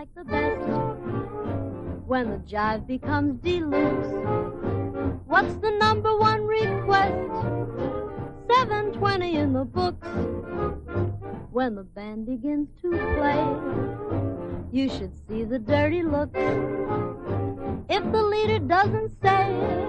like the best. When the jive becomes deluxe, what's the number one request? 7:20 in the books. When the band begins to play, you should see the dirty looks. If the leader doesn't say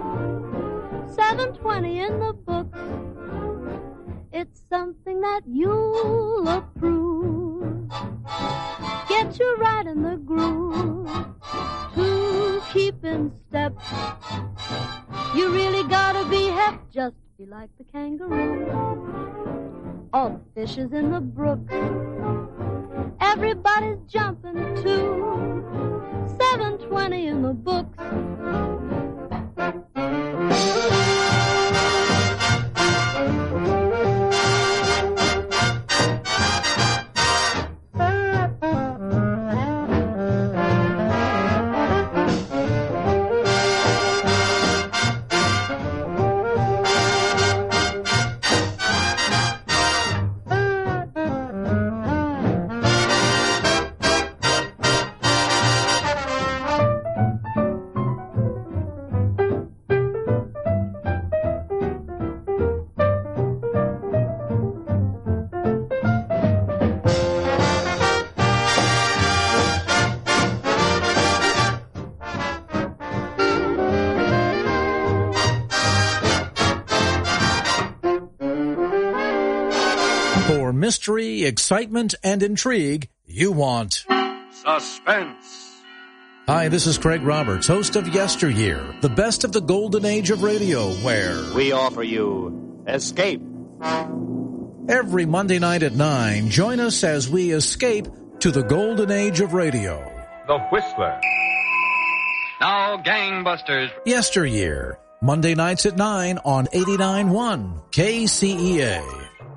7:20 in the books, it's something that you'll approve. Get you right in the groove to keep in step. You really gotta be hep, just be like the kangaroo. All the fishes in the brook, everybody's jumping too. 7:20 in the books. Mystery, excitement, and intrigue, you want suspense. Hi, this is Craig Roberts, host of Yesteryear, the best of the golden age of radio, where we offer you Escape. Every Monday night at 9, join us as we escape to the golden age of radio. The Whistler. Now, gangbusters. Yesteryear, Monday nights at 9 on 89.1 KCEA.